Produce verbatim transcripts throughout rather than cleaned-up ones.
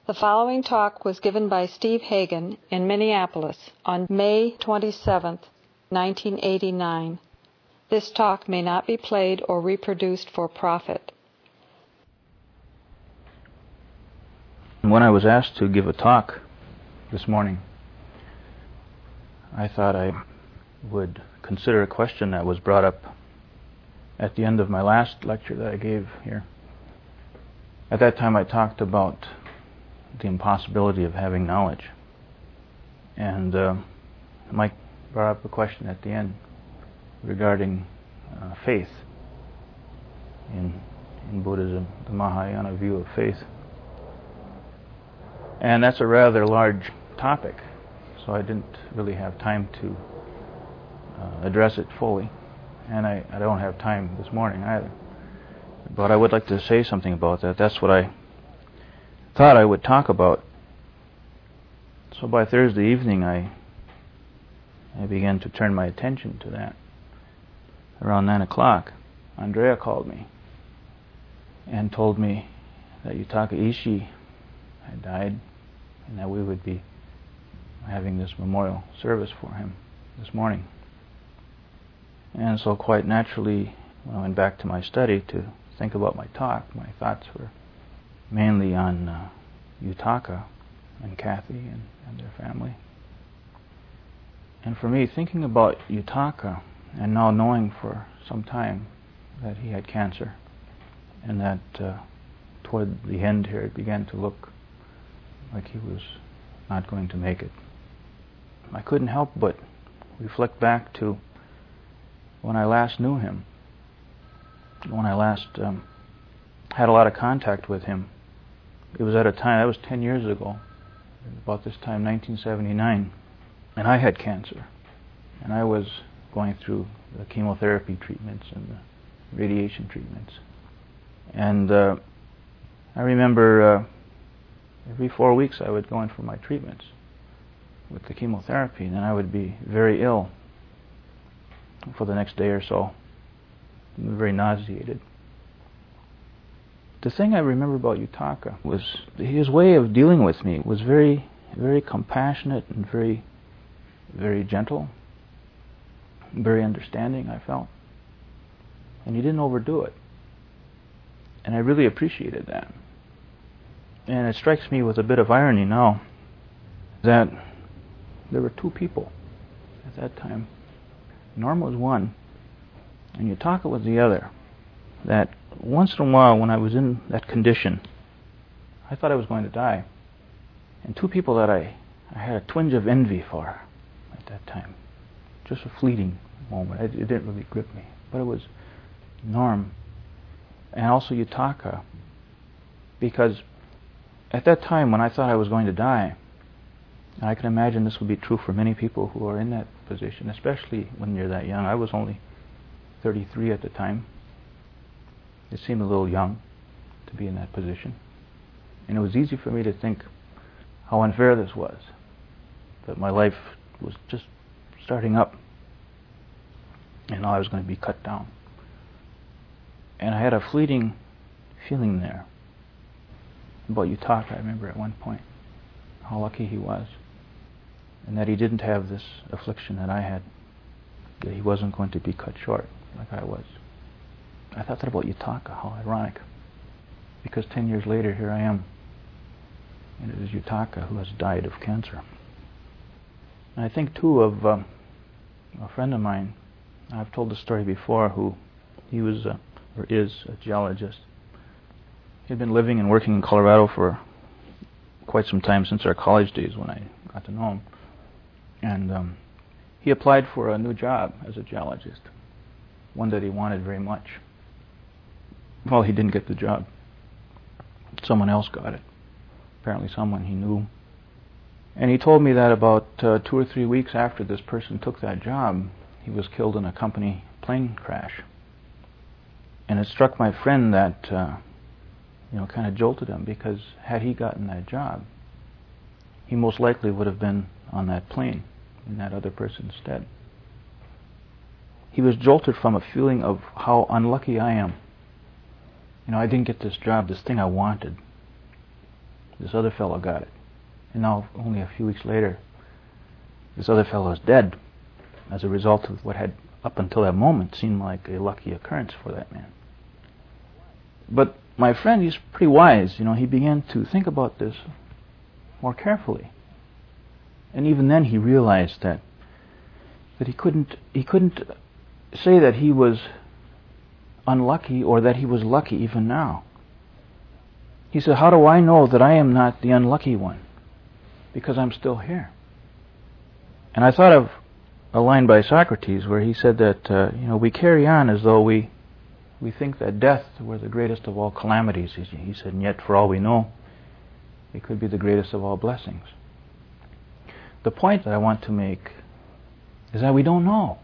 The following talk was given by Steve Hagen in Minneapolis on May twenty-seventh, nineteen eighty-nine. This talk may not be played or reproduced for profit. When I was asked to give a talk this morning, I thought I would consider a question that was brought up at the end of my last lecture that I gave here. At that time I talked about the impossibility of having knowledge. And uh, Mike brought up a question at the end regarding uh, faith in, in Buddhism, the Mahayana view of faith. And that's a rather large topic, so I didn't really have time to uh, address it fully. And I, I don't have time this morning either. But I would like to say something about that. That's what I thought I would talk about. So by Thursday evening I I began to turn my attention to that. Around nine o'clock, Andrea called me and told me that Yutaka Ishii had died and that we would be having this memorial service for him this morning. And so quite naturally, when I went back to my study to think about my talk, my thoughts were mainly on uh, Yutaka and Kathy and, and their family. And for me, thinking about Yutaka and now knowing for some time that he had cancer and that uh, toward the end here it began to look like he was not going to make it, I couldn't help but reflect back to when I last knew him, when I last um, had a lot of contact with him. It was at a time, that was ten years ago, about this time, nineteen seventy-nine, and I had cancer. And I was going through the chemotherapy treatments and the radiation treatments. And uh, I remember uh, every four weeks I would go in for my treatments with the chemotherapy, and then I would be very ill for the next day or so, very nauseated. The thing I remember about Yutaka was his way of dealing with me was very, very compassionate and very, very gentle, very understanding, I felt. And he didn't overdo it. And I really appreciated that. And it strikes me with a bit of irony now that there were two people at that time. Norm was one, and Yutaka was the other. That once in a while, when I was in that condition, I thought I was going to die. And two people that I, I had a twinge of envy for at that time. Just a fleeting moment. It, it didn't really grip me. But it was Norm and also Yutaka. Because at that time, when I thought I was going to die, and I can imagine this would be true for many people who are in that position, especially when you're that young. I was only thirty-three at the time. It seemed a little young to be in that position. And it was easy for me to think how unfair this was, that my life was just starting up and now I was going to be cut down. And I had a fleeting feeling there about Yutaka. I remember at one point how lucky he was, and that he didn't have this affliction that I had, that he wasn't going to be cut short like I was. I thought that about Yutaka, how ironic, because ten years later here I am, and it is Yutaka who has died of cancer. And I think too of um, a friend of mine, I've told the story before, who he was uh, or is a geologist. He had been living and working in Colorado for quite some time, since our college days when I got to know him. And um, he applied for a new job as a geologist, one that he wanted very much. Well, he didn't get the job. Someone else got it. Apparently someone he knew. And he told me that about uh, two or three weeks after this person took that job, he was killed in a company plane crash. And it struck my friend that, uh, you know, kind of jolted him, because had he gotten that job, he most likely would have been on that plane in that other person's stead. He was jolted from a feeling of how unlucky I am. You know, I didn't get this job, this thing I wanted. This other fellow got it. And now, only a few weeks later, this other fellow is dead as a result of what had, up until that moment, seemed like a lucky occurrence for that man. But my friend, he's pretty wise. You know, he began to think about this more carefully. And even then he realized that that he couldn't he couldn't say that he was unlucky or that he was lucky even now. He said, how do I know that I am not the unlucky one? Because I'm still here. And I thought of a line by Socrates where he said that uh, you know we carry on as though we we think that death were the greatest of all calamities. He, he said, and yet for all we know, it could be the greatest of all blessings. The point that I want to make is that we don't know.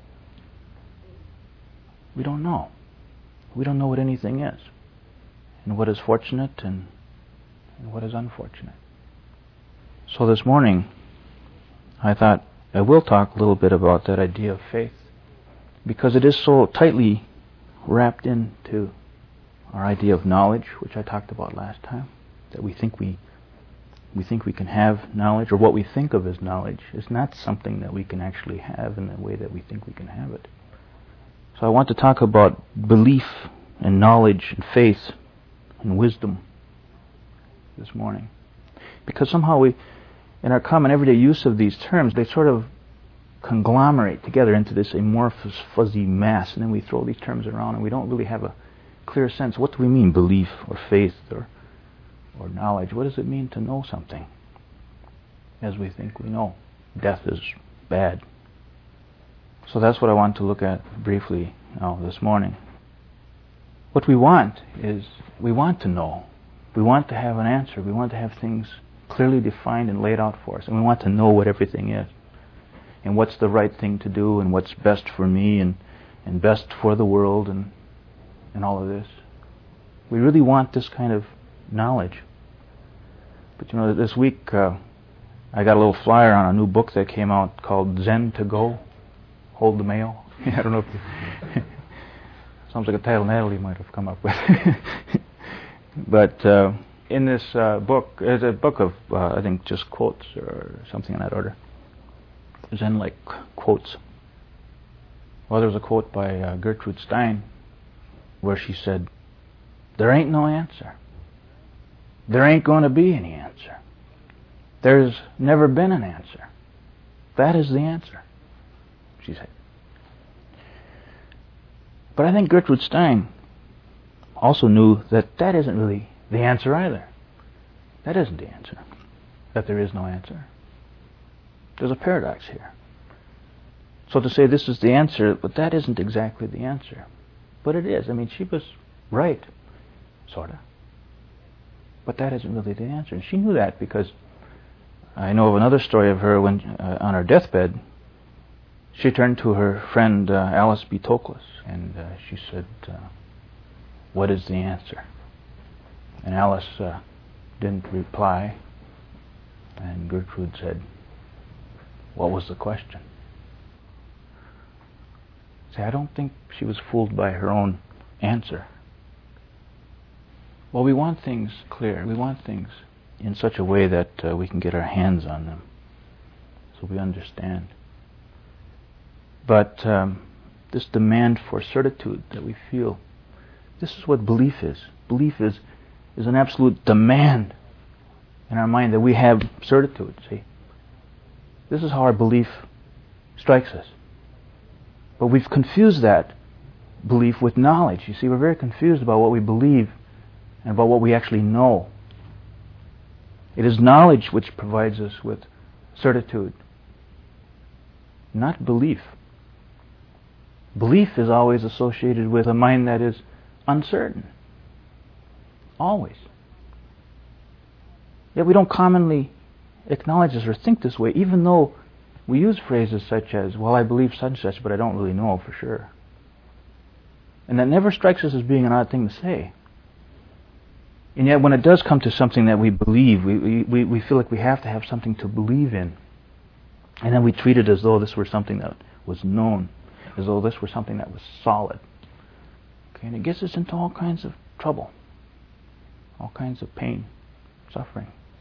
We don't know. We don't know what anything is, and what is fortunate and, and what is unfortunate. So this morning, I thought I will talk a little bit about that idea of faith, because it is so tightly wrapped into our idea of knowledge, which I talked about last time, that we think we we think we can have knowledge, or what we think of as knowledge is not something that we can actually have in the way that we think we can have it. So I want to talk about belief and knowledge and faith and wisdom this morning, because somehow we, in our common everyday use of these terms, they sort of conglomerate together into this amorphous, fuzzy mass, and then we throw these terms around and we don't really have a clear sense. What do we mean, belief or faith or or knowledge? What does it mean to know something as we think we know? Death is bad. So that's what I want to look at briefly now this morning. What we want is, we want to know. We want to have an answer. We want to have things clearly defined and laid out for us. And we want to know what everything is, and what's the right thing to do, and what's best for me, and, and best for the world, and, and all of this. We really want this kind of knowledge. But you know, this week uh, I got a little flyer on a new book that came out called Zen to Go, Hold the Mail. I don't know if you sounds like a title Natalie might have come up with. But uh, in this uh, book, it's a book of uh, I think just quotes or something in that order. Zen-like quotes. Well, there was a quote by uh, Gertrude Stein where she said, "There ain't no answer. There ain't going to be any answer. There's never been an answer. That is the answer," she said. But I think Gertrude Stein also knew that that isn't really the answer either. That isn't the answer. That there is no answer. There's a paradox here. So to say this is the answer, but that isn't exactly the answer. But it is. I mean, she was right, sort of. But that isn't really the answer. And she knew that because I know of another story of her when, uh, on her deathbed, she turned to her friend uh, Alice B. Toklas, and uh, she said, uh, "What is the answer?" And Alice uh, didn't reply, and Gertrude said, "What was the question?" See, I don't think she was fooled by her own answer. Well, we want things clear. We want things in such a way that uh, we can get our hands on them, so we understand. But um, this demand for certitude that we feel, this is what belief is. Belief is, is an absolute demand in our mind that we have certitude, see. This is how our belief strikes us. But we've confused that belief with knowledge. You see, we're very confused about what we believe and about what we actually know. It is knowledge which provides us with certitude, not belief. Belief is always associated with a mind that is uncertain. Always. Yet we don't commonly acknowledge this or think this way, even though we use phrases such as, "Well, I believe such and such, but I don't really know for sure." And that never strikes us as being an odd thing to say. And yet when it does come to something that we believe, we, we, we feel like we have to have something to believe in. And then we treat it as though this were something that was known, as though this were something that was solid. Okay, and it gets us into all kinds of trouble, all kinds of pain, suffering.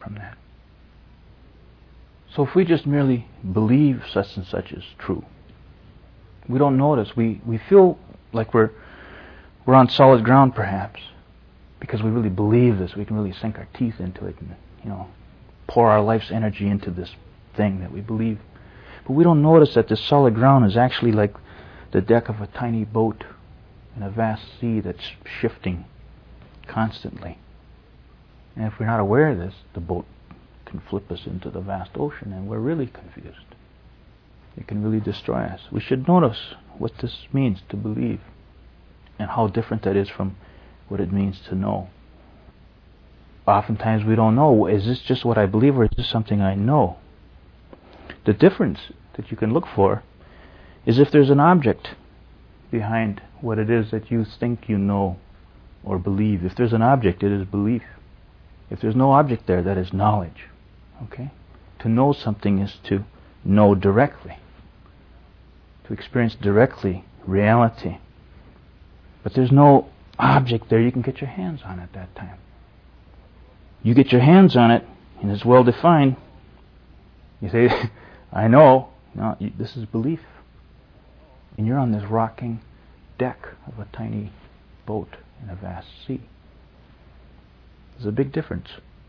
from that. So if we just merely believe such and such is true, we don't notice. We, we feel like we're we're on solid ground, perhaps, because we really believe this. We can really sink our teeth into it and, you know, pour our life's energy into this thing that we believe. But we don't notice that this solid ground is actually like the deck of a tiny boat in a vast sea that's shifting constantly. And if we're not aware of this, the boat can flip us into the vast ocean and we're really confused. It can really destroy us. We should notice what this means to believe and how different that is from what it means to know. Oftentimes we don't know, is this just what I believe or is this something I know? The difference that you can look for is if there's an object behind what it is that you think you know or believe. If there's an object, it is belief. If there's no object there, that is knowledge. Okay? To know something is to know directly, to experience directly reality. But there's no object there you can get your hands on at that time. You get your hands on it, and it's well defined. You say, I know. No, you, this is belief. And you're on this rocking deck of a tiny boat in a vast sea. There's a big difference.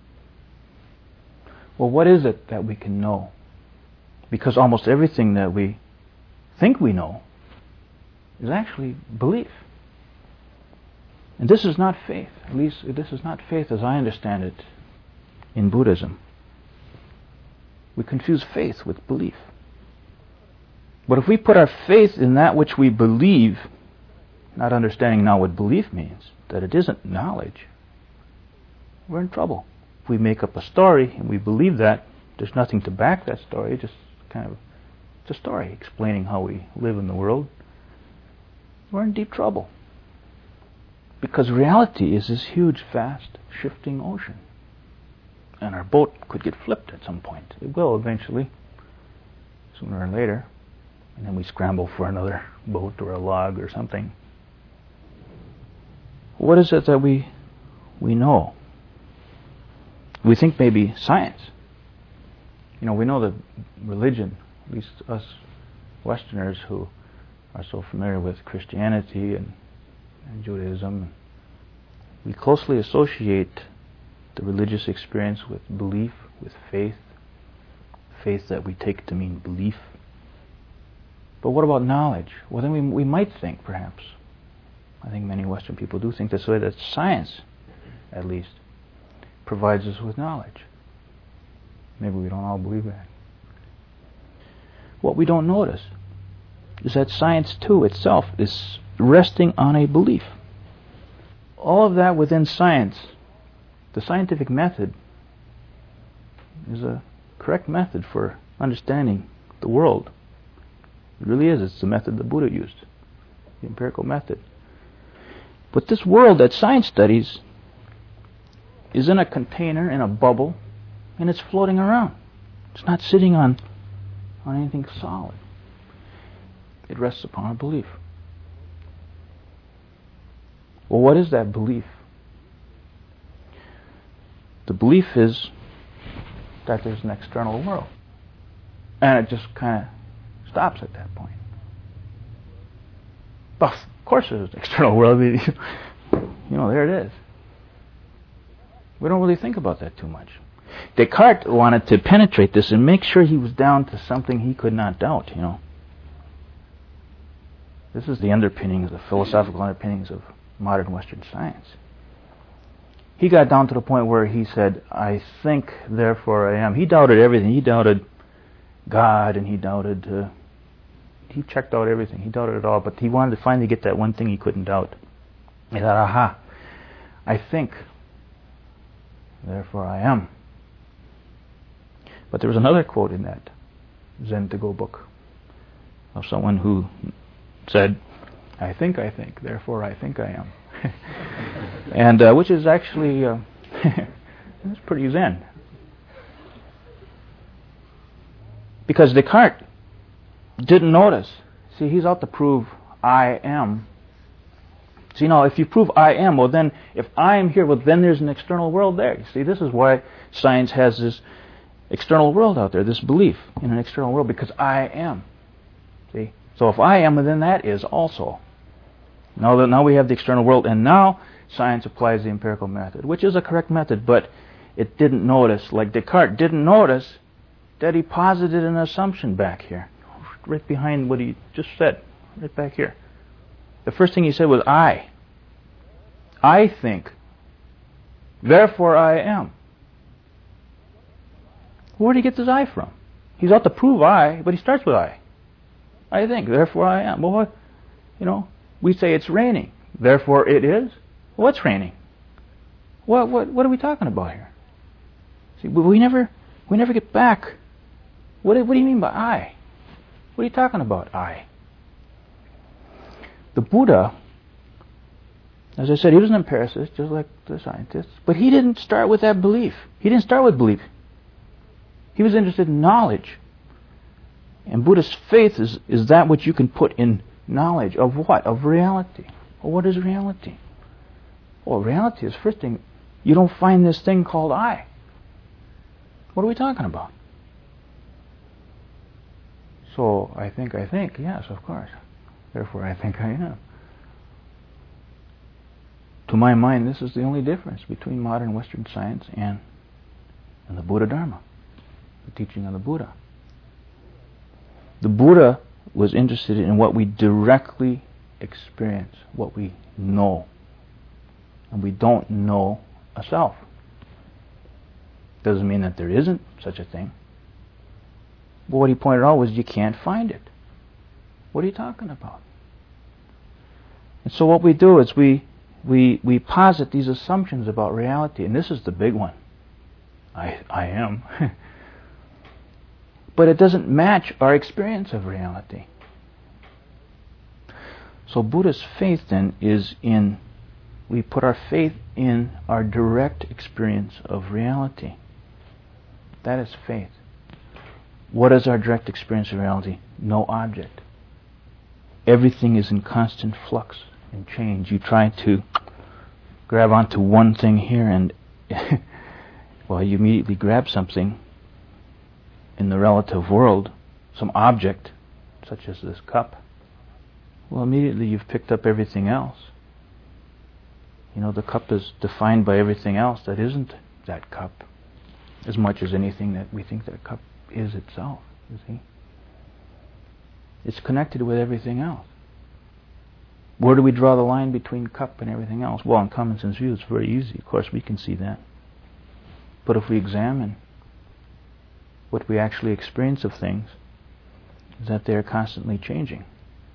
Well, what is it that we can know? Because almost everything that we think we know is actually belief. And this is not faith. At least this is not faith as I understand it in Buddhism. We confuse faith with belief. But if we put our faith in that which we believe, not understanding now what belief means, that it isn't knowledge, we're in trouble. If we make up a story and we believe that, there's nothing to back that story, just kind of, it's a story explaining how we live in the world, we're in deep trouble. Because reality is this huge, vast, shifting ocean. And our boat could get flipped at some point. It will eventually, sooner or later. And then we scramble for another boat or a log or something. What is it that we we know? We think maybe science. You know, we know that religion, at least us Westerners who are so familiar with Christianity and, and Judaism, we closely associate the religious experience with belief, with faith, faith that we take to mean belief. But what about knowledge? Well, then we, we might think, perhaps, I think many Western people do think this way, that science, at least, provides us with knowledge. Maybe we don't all believe that. What we don't notice is that science, too, itself, is resting on a belief. All of that within science, the scientific method, is a correct method for understanding the world. It really is. It's the method that Buddha used, the empirical method. But this world that science studies is in a container, in a bubble, and it's floating around. It's not sitting on, on anything solid. It rests upon a belief. Well, what is that belief? The belief is that there's an external world. And it just kind of stops at that point. But of course there's an external world. You know, there it is. We don't really think about that too much. Descartes wanted to penetrate this and make sure he was down to something he could not doubt, you know. This is the underpinnings, the philosophical underpinnings of modern Western science. He got down to the point where he said, I think, therefore I am. He doubted everything. He doubted God, and he doubted, uh, he checked out everything. He doubted it all, but he wanted to finally get that one thing he couldn't doubt. He thought, aha, I think, therefore I am. But there was another quote in that Zen to Go book of someone who said, I think I think, therefore I think I am. and uh, which is actually uh, it's pretty Zen. Because Descartes didn't notice. See, he's out to prove I am. See, now, if you prove I am, well then, if I am here, well then there's an external world there. You see, this is why science has this external world out there, this belief in an external world, because I am. See? So if I am, well then that is also. Now that now we have the external world, and now science applies the empirical method, which is a correct method, but it didn't notice, like Descartes didn't notice, that he posited an assumption back here, right behind what he just said, right back here. The first thing he said was I. I think. Therefore I am. Where did he get this I from? He's out to prove I, but he starts with I. I think. Therefore I am. Well, what, you know, we say it's raining. Therefore it is. Well, what's raining? What what what are we talking about here? See, we never we never get back. What what do you mean by I? What are you talking about, I? The Buddha, as I said, he was an empiricist, just like the scientists, but he didn't start with that belief. He didn't start with belief. He was interested in knowledge. And Buddhist faith is, is that which you can put in knowledge of what? Of reality. Well, what is reality? Well, reality is, first thing, you don't find this thing called I. What are we talking about? So, I think, I think, yes, of course. Therefore, I think I am. To my mind, this is the only difference between modern Western science and, and the Buddha Dharma, the teaching of the Buddha. The Buddha was interested in what we directly experience, what we know. And we don't know a self. Doesn't mean that there isn't such a thing. But what he pointed out was you can't find it. What are you talking about? And so what we do is we we we posit these assumptions about reality, and this is the big one. I I am. But it doesn't match our experience of reality. So Buddhist faith then is in, we put our faith in our direct experience of reality. That is faith. What is our direct experience of reality? No object. Everything is in constant flux and change. You try to grab onto one thing here and well, you immediately grab something in the relative world, some object, such as this cup. Well, immediately you've picked up everything else. You know, the cup is defined by everything else that isn't that cup, as much as anything that we think that cup is itself, you see. It's connected with everything else. Where do we draw the line between cup and everything else? Well, in common sense view, it's very easy. Of course, we can see that. But if we examine what we actually experience of things, is that they are constantly changing.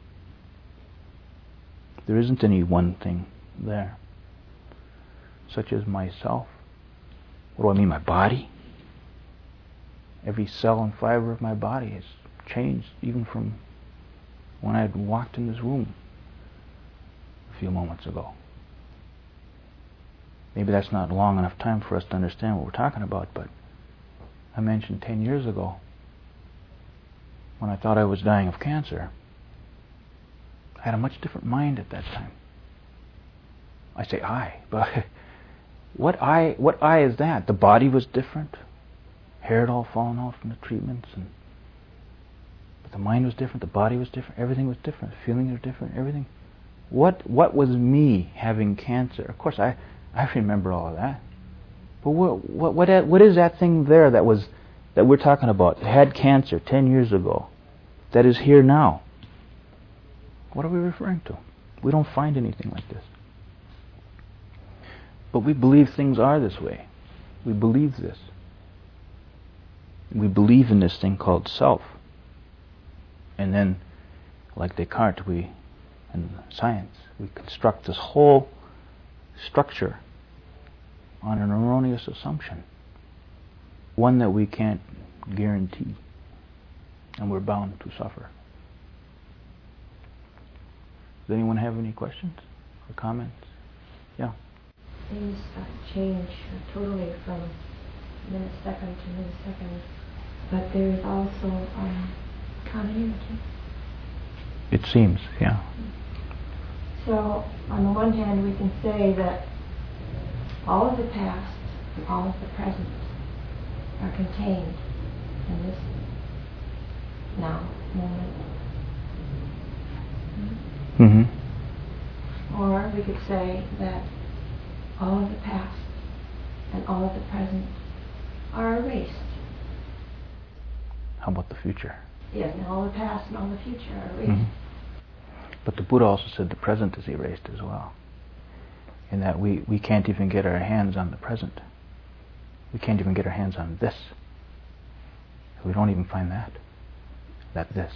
There isn't any one thing there, such as myself. What do I mean? My body? Every cell and fiber of my body has changed, even from when I had walked in this room a few moments ago. Maybe that's not long enough time for us to understand what we're talking about, but I mentioned ten years ago, when I thought I was dying of cancer, I had a much different mind at that time. I say I, but what I what I is that? The body was different. Hair had all fallen out from the treatments, and but the mind was different, the body was different, everything was different, feelings were different, everything. What what was me having cancer? Of course I, I remember all of that. But what what what what is that thing there that was that we're talking about? Had cancer ten years ago, that is here now. What are we referring to? We don't find anything like this. But we believe things are this way. We believe this. We believe in this thing called self. And then, like Descartes, we, in science, we construct this whole structure on an erroneous assumption. One that we can't guarantee. And we're bound to suffer. Does anyone have any questions or comments? Yeah. Things uh, change totally from minute second to minute second, but there is also um, continuity. It seems, yeah. So, on the one hand, we can say that all of the past and all of the present are contained in this now moment. Mm-hmm. Or we could say that all of the past and all of the present are erased. How about the future? Yes, and all the past and all the future are erased. Mm-hmm. But the Buddha also said the present is erased as well. In that we, we can't even get our hands on the present. We can't even get our hands on this. We don't even find that. That this.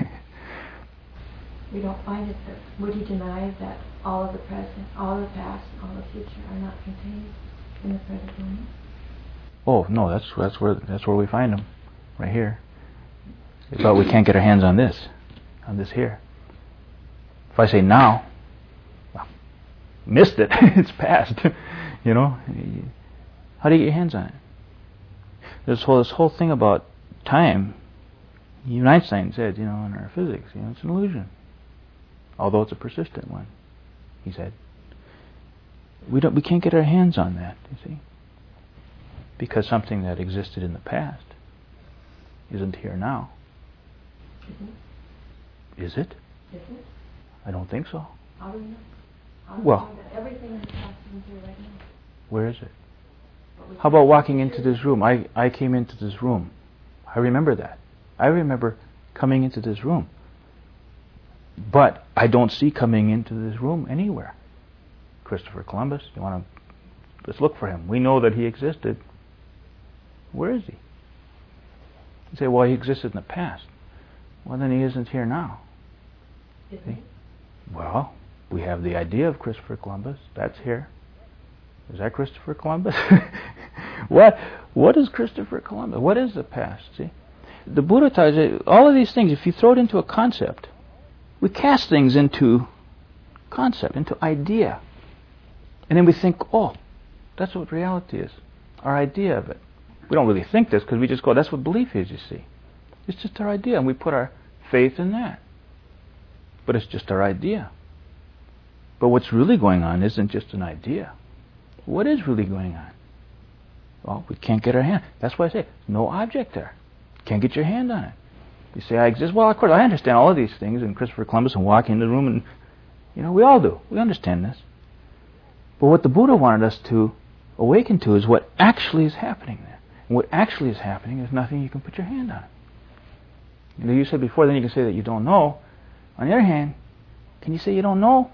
We don't find it. That, would he deny that all of the present, all the past, and all the future are not contained in the present moment? Oh no, that's that's where that's where we find them, right here. But we can't get our hands on this, on this here. If I say now, well, missed it. It's past. You know, how do you get your hands on it? This whole this whole thing about time. Even Einstein said, you know, in our physics, you know, it's an illusion. Although it's a persistent one, he said. We don't, we can't get our hands on that, you see, because something that existed in the past isn't here now. Mm-hmm. Is it? Is it? I don't think so. How do we know? How do Well, we know that everything in the past isn't here right now? Where is it? How about walking into this room? I, I came into this room. I remember that. I remember coming into this room. But I don't see coming into this room anywhere. Christopher Columbus, you want to, let's look for him. We know that he existed. Where is he? You say, well, he existed in the past. Well, then he isn't here now. See? Well, we have the idea of Christopher Columbus. That's here. Is that Christopher Columbus? What? What is Christopher Columbus? What is the past? See? The Buddha tells you, all of these things, if you throw it into a concept, we cast things into concept, into idea. And then we think, oh, that's what reality is. Our idea of it. We don't really think this because we just go, that's what belief is, you see. It's just our idea, and we put our faith in that. But it's just our idea. But what's really going on isn't just an idea. What is really going on? Well, we can't get our hand. That's why I say, no object there. Can't get your hand on it. You say, I exist. Well, of course, I understand all of these things, and Christopher Columbus, and walking into the room, and, you know, we all do. We understand this. But what the Buddha wanted us to awaken to is what actually is happening there. And what actually is happening is nothing you can put your hand on. You know, you said before, then you can say that you don't know. On the other hand, can you say you don't know?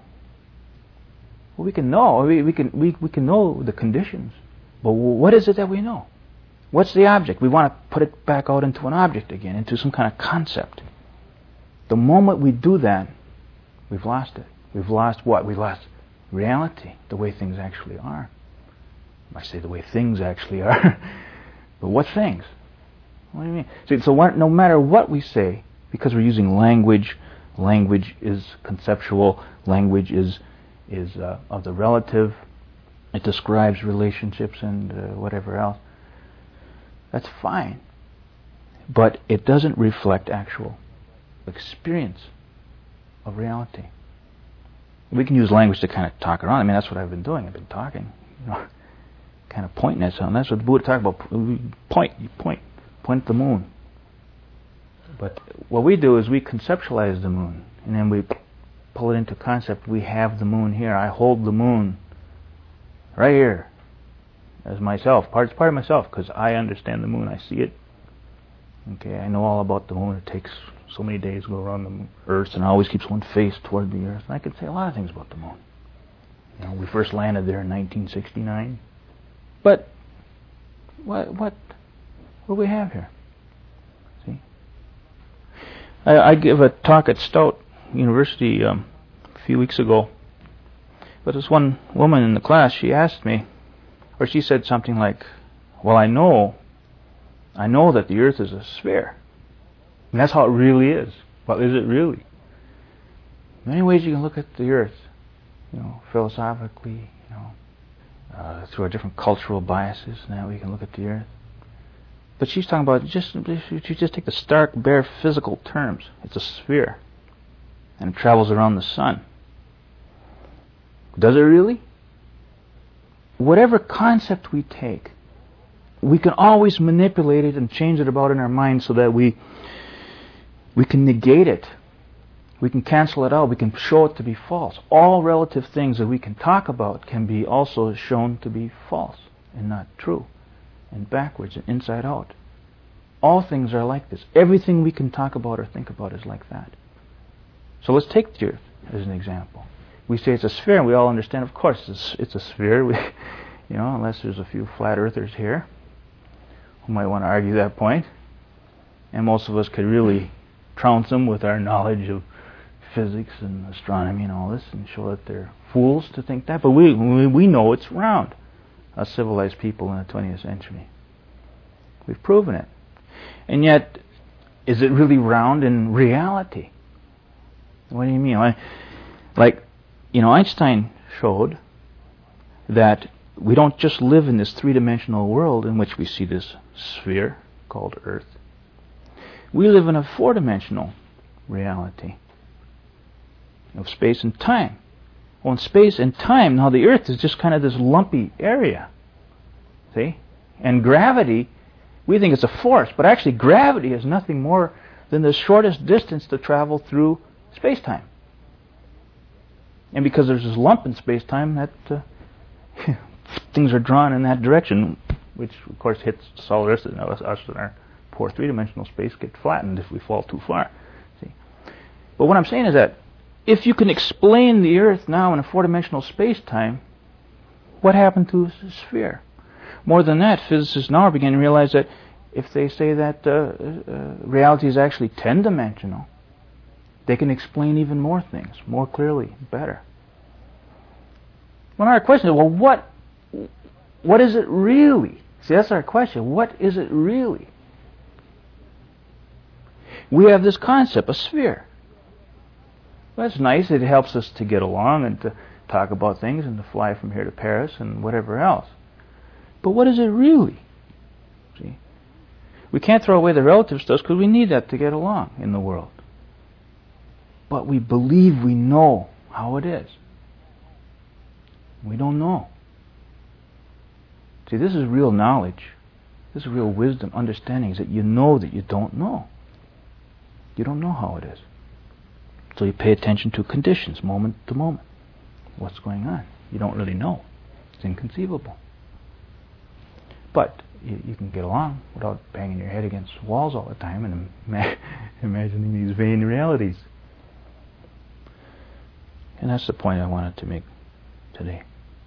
Well, we can know. We, we can we, we can know the conditions. But what is it that we know? What's the object? We want to put it back out into an object again, into some kind of concept. The moment we do that, we've lost it. We've lost what? We've lost reality, the way things actually are. I say the way things actually are. But what things? What do you mean? See, so what, no matter what we say, because we're using language, language is conceptual, language is is uh, of the relative, it describes relationships and uh, whatever else. That's fine. But it doesn't reflect actual experience of reality. We can use language to kind of talk around. I mean, that's what I've been doing. I've been talking, you know, kind of pointing at something. That's what the Buddha talked about. Point, you point, point at the moon. But what we do is we conceptualize the moon, and then we pull it into concept. We have the moon here. I hold the moon right here as myself. Part, it's part of myself because I understand the moon. I see it. Okay, I know all about the moon. It takes so many days to go around the Earth, and it always keeps one face toward the Earth. And I can say a lot of things about the moon. You know, we first landed there in nineteen sixty-nine. But what what what do we have here? See, I, I give a talk at Stout University um, a few weeks ago. But this one woman in the class, she asked me, or she said something like, "Well, I know, I know that the Earth is a sphere. And that's how it really is. Well, is it really? Many ways you can look at the Earth, you know, philosophically, you know, uh, through our different cultural biases. Now we can look at the Earth. But she's talking about just if you just take the stark, bare physical terms. It's a sphere, and it travels around the sun. Does it really? Whatever concept we take, we can always manipulate it and change it about in our mind so that we we can negate it. We can cancel it out. We can show it to be false. All relative things that we can talk about can be also shown to be false and not true, and backwards and inside out. All things are like this. Everything we can talk about or think about is like that. So let's take the Earth as an example. We say it's a sphere, and we all understand, of course, it's, it's a sphere. We, you know, unless there's a few flat earthers here who might want to argue that point. And most of us could really trounce them with our knowledge of physics and astronomy and all this, and show that they're fools to think that. But we we, we know it's round, us civilized people in the twentieth century. We've proven it. And yet, is it really round in reality? What do you mean? I, like, you know, Einstein showed that we don't just live in this three-dimensional world in which we see this sphere called Earth. We live in a four-dimensional reality of space and time. Well, in space and time, now the Earth is just kind of this lumpy area. See? And gravity, we think it's a force, but actually gravity is nothing more than the shortest distance to travel through space-time. And because there's this lump in space-time, that uh, things are drawn in that direction, which of course hits the solar system. Us, us in our poor three-dimensional space get flattened if we fall too far. See? But what I'm saying is that if you can explain the Earth now in a four-dimensional space-time, what happened to a sphere? More than that, physicists now are beginning to realize that if they say that uh, uh, reality is actually ten-dimensional, they can explain even more things, more clearly, better. Well, our question is, well, what, what is it really? See, that's our question. What is it really? We have this concept, a sphere. Well, that's nice. It helps us to get along and to talk about things and to fly from here to Paris and whatever else. But what is it really? See, we can't throw away the relative stuff because we need that to get along in the world. But we believe we know how it is. We don't know. See, this is real knowledge. This is real wisdom, understanding, is that you know that you don't know. You don't know how it is. So you pay attention to conditions, moment to moment. What's going on? You don't really know. It's inconceivable. But you, you can get along without banging your head against walls all the time and ima- imagining these vain realities. And that's the point I wanted to make today.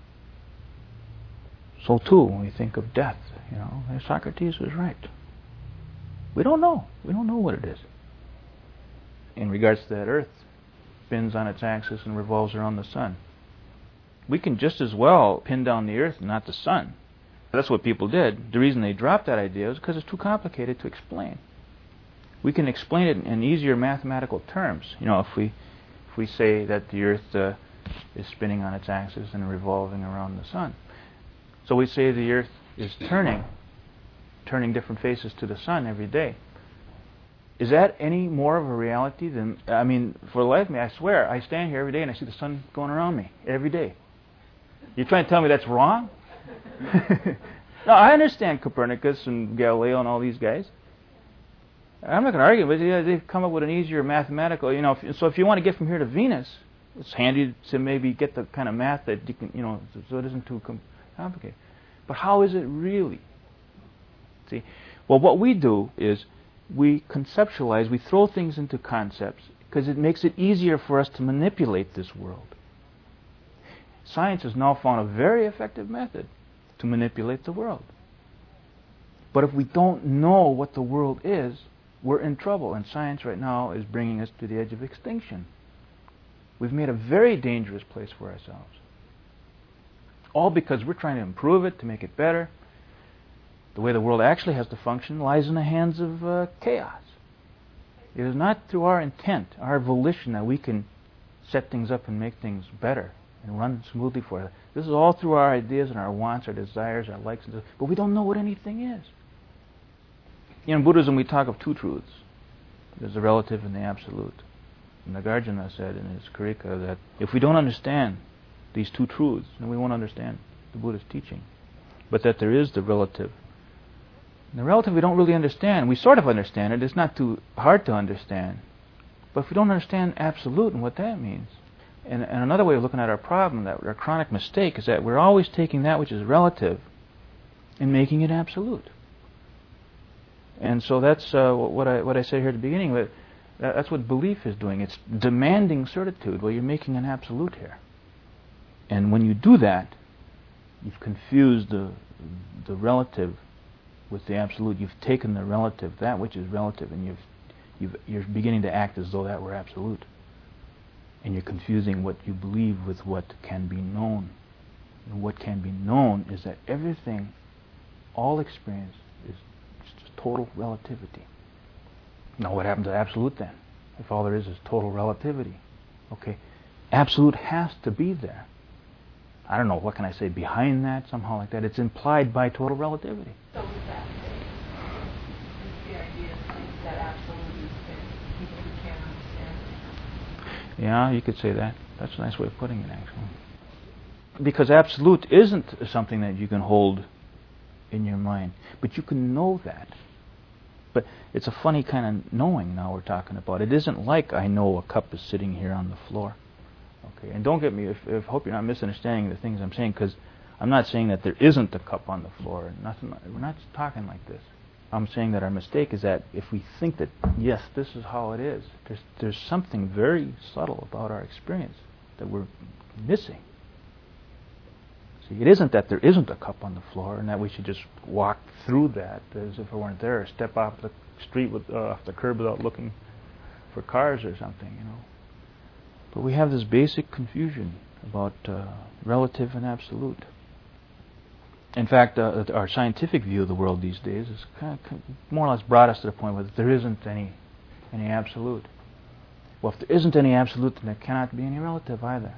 So too, when we think of death, you know, Socrates was right. We don't know. We don't know what it is. In regards to that Earth, spins on its axis and revolves around the sun. We can just as well pin down the Earth and not the sun. That's what people did. The reason they dropped that idea is because it's too complicated to explain. We can explain it in easier mathematical terms. You know, if we if we say that the Earth uh, is spinning on its axis and revolving around the sun. So we say the Earth is turning, turning different faces to the sun every day. Is that any more of a reality than, I mean, for the life of me, I swear, I stand here every day and I see the sun going around me every day. You're trying to tell me that's wrong? No, I understand Copernicus and Galileo and all these guys. I'm not going to argue, but yeah, they've come up with an easier mathematical, you know, if, so if you want to get from here to Venus, it's handy to maybe get the kind of math that you can, you know, so it isn't too com- complicated. But how is it really? See, well, what we do is we conceptualize, we throw things into concepts because it makes it easier for us to manipulate this world. Science has now found a very effective method to manipulate the world. But if we don't know what the world is, we're in trouble. And science right now is bringing us to the edge of extinction. We've made a very dangerous place for ourselves. All because we're trying to improve it, to make it better. The way the world actually has to function lies in the hands of uh, chaos. It is not through our intent, our volition, that we can set things up and make things better and run smoothly for us. This is all through our ideas and our wants, our desires, our likes, and but we don't know what anything is. You know, in Buddhism we talk of two truths. There's the relative and the absolute. And Nagarjuna said in his Karika that if we don't understand these two truths, then we won't understand the Buddha's teaching. But that there is the relative. And the relative we don't really understand. We sort of understand it. It's not too hard to understand. But if we don't understand absolute and what that means, and, and another way of looking at our problem, that our chronic mistake, is that we're always taking that which is relative and making it absolute. And so that's uh, what I what I said here at the beginning. But that's what belief is doing. It's demanding certitude. Well, you're making an absolute here. And when you do that, you've confused the the relative with the absolute. You've taken the relative, that which is relative, and you've, you've you're beginning to act as though that were absolute. And you're confusing what you believe with what can be known. And what can be known is that everything, all experience, is just total relativity. Now, what happened to absolute then? If all there is is total relativity, okay, absolute has to be there. I don't know, what can I say, behind that, somehow like that? It's implied by total relativity. So is that the idea that absolute is people who can't understand? Yeah, you could say that. That's a nice way of putting it, actually. Because absolute isn't something that you can hold in your mind, but you can know that. But it's a funny kind of knowing now we're talking about. It isn't like I know a cup is sitting here on the floor. Okay, and don't get me, if, if hope you're not misunderstanding the things I'm saying, because I'm not saying that there isn't a cup on the floor. Nothing. We're not talking like this. I'm saying that our mistake is that if we think that, yes, this is how it is, there's, there's something very subtle about our experience that we're missing. See, it isn't that there isn't a cup on the floor and that we should just walk through that as if it weren't there, or step off the street, with, uh, off the curb without looking for cars or something, you know. But we have this basic confusion about uh, relative and absolute. In fact, uh, our scientific view of the world these days is kind of more or less brought us to the point where there isn't any any absolute. Well, if there isn't any absolute, then there cannot be any relative either.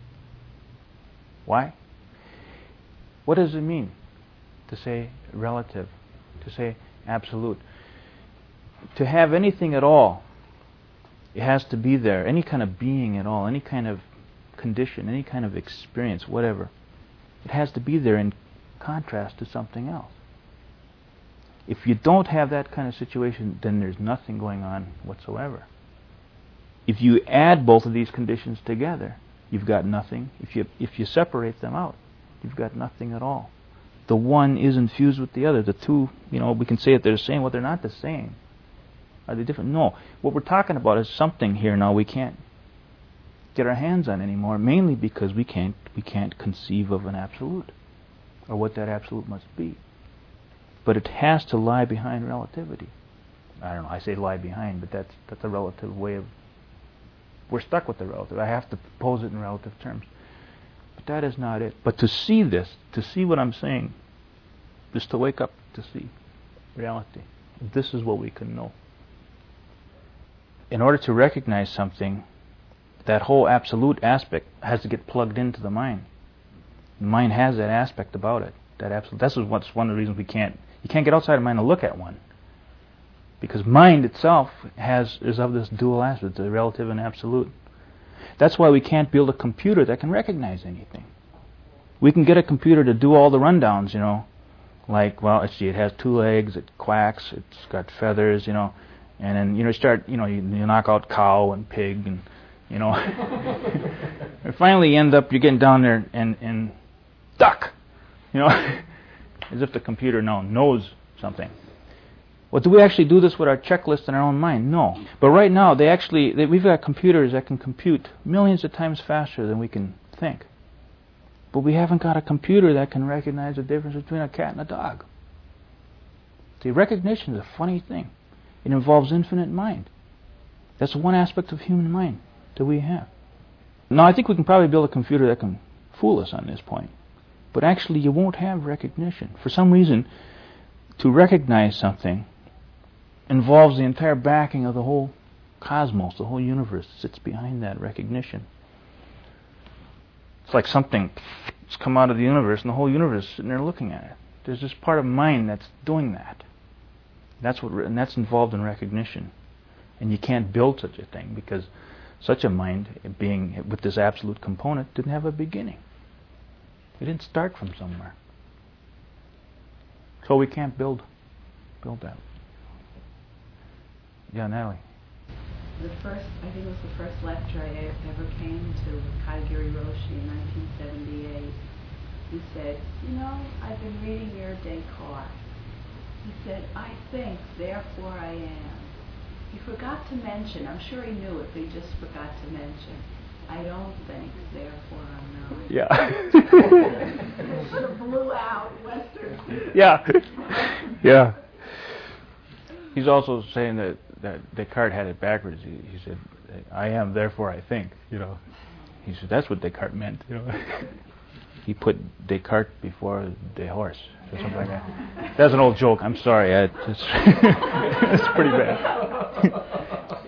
Why? What does it mean to say relative, to say absolute? To have anything at all, it has to be there. Any kind of being at all, any kind of condition, any kind of experience, whatever, it has to be there in contrast to something else. If you don't have that kind of situation, then there's nothing going on whatsoever. If you add both of these conditions together, you've got nothing. If you if you separate them out, you've got nothing at all. The one is infused with the other. The two, you know, we can say that they're the same. Well, they're not the same. Are they different? No. What we're talking about is something here now we can't get our hands on anymore, mainly because we can't we can't conceive of an absolute, or what that absolute must be. But it has to lie behind relativity. I don't know, I say lie behind, but that's that's a relative way of... We're stuck with the relative. I have to pose it in relative terms. But that is not it. But to see this, to see what I'm saying, is to wake up to see reality. This is what we can know. In order to recognize something, that whole absolute aspect has to get plugged into the mind. The mind has that aspect about it. That absolute. This is what's one of the reasons we can't. You can't get outside of mind to look at one, because mind itself has is of this dual aspect, the relative and absolute. That's why we can't build a computer that can recognize anything. We can get a computer to do all the rundowns, you know, like, well, let's see, it has two legs, it quacks, it's got feathers, you know, and then, you know, you start, you know, you, you knock out cow and pig and, you know, and finally you end up, you're getting down there and, and duck, you know, as if the computer now knows something. Well, do we actually do this with our checklist in our own mind? No. But right now, they actually, they, we've got computers that can compute millions of times faster than we can think. But we haven't got a computer that can recognize the difference between a cat and a dog. See, recognition is a funny thing. It involves infinite mind. That's one aspect of human mind that we have. Now, I think we can probably build a computer that can fool us on this point. But actually, you won't have recognition. For some reason, to recognize something involves the entire backing of the whole cosmos, the whole universe sits behind that recognition. It's like something has come out of the universe and the whole universe is sitting there looking at it. There's this part of mind that's doing that. That's what, and that's involved in recognition. And you can't build such a thing because such a mind, being with this absolute component, didn't have a beginning. It didn't start from somewhere. So we can't build build that. Yeah, Natalie. The first, I think it was the first lecture I ever came to with Kaigiri Roshi in nineteen seventy-eight. He said, you know, I've been reading your Descartes. He said, I think, therefore I am. He forgot to mention, I'm sure he knew it, but he just forgot to mention, I don't think, therefore I'm not. Yeah. It sort of blew out Western. Yeah. Yeah. He's also saying that, that Descartes had it backwards. He, he said, I am, therefore I think, you know. He said, that's what Descartes meant, you know. He put Descartes before the horse, or something like that. That's an old joke. I'm sorry. I, it's, it's pretty bad.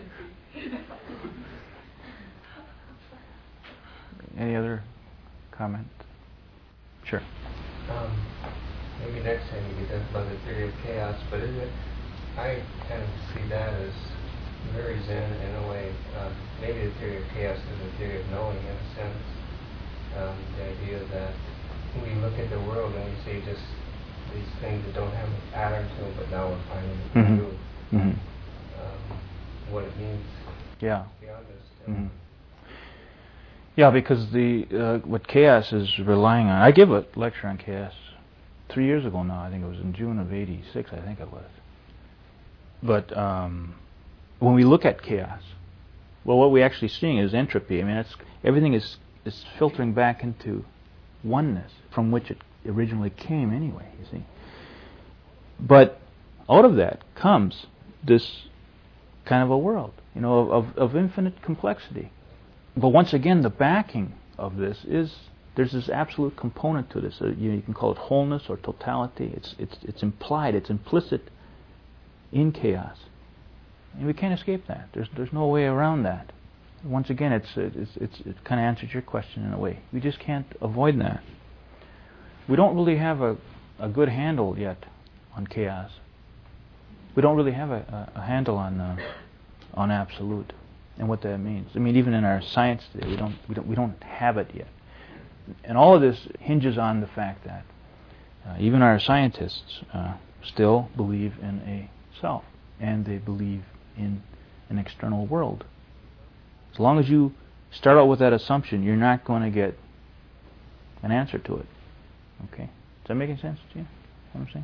Any other comment? Sure. Um, maybe next time you get done about the theory of chaos, but is it? I kind of see that as very Zen in a way. Uh, maybe the theory of chaos is the theory of knowing in a sense. Um, the idea that we look at the world and we see just these things that don't have a pattern to them, but now we're finding Mm-hmm. through Mm-hmm. um, what it means Yeah. beyond us. Mm-hmm. Yeah, because the uh, what chaos is relying on. I gave a lecture on chaos three years ago now. I think it was in June of eighty-six. I think it was. But um, when we look at chaos, well, what we're actually seeing is entropy. I mean, it's everything is is filtering back into oneness from which it originally came anyway, you see. But out of that comes this kind of a world, you know, of, of infinite complexity. But once again, the backing of this is, there's this absolute component to this. Uh, you, you can call it wholeness or totality. It's, it's, it's implied, it's implicit in chaos. And we can't escape that. There's, there's no way around that. Once again, it's, it's, it's, it kind of answers your question in a way. We just can't avoid that. We don't really have a, a good handle yet on chaos. We don't really have a, a, a handle on uh, on absolute and what that means. I mean, even in our science today, we don't we don't we don't have it yet. And all of this hinges on the fact that uh, even our scientists uh, still believe in a self, and they believe in an external world. As long as you start out with that assumption, you're not going to get an answer to it. Okay? Is that making sense to you? What I'm saying?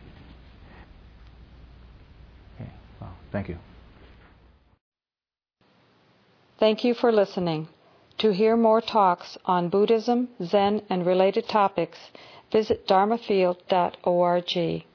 Okay. Well, thank you. Thank you for listening. To hear more talks on Buddhism, Zen, and related topics, visit dharma field dot org.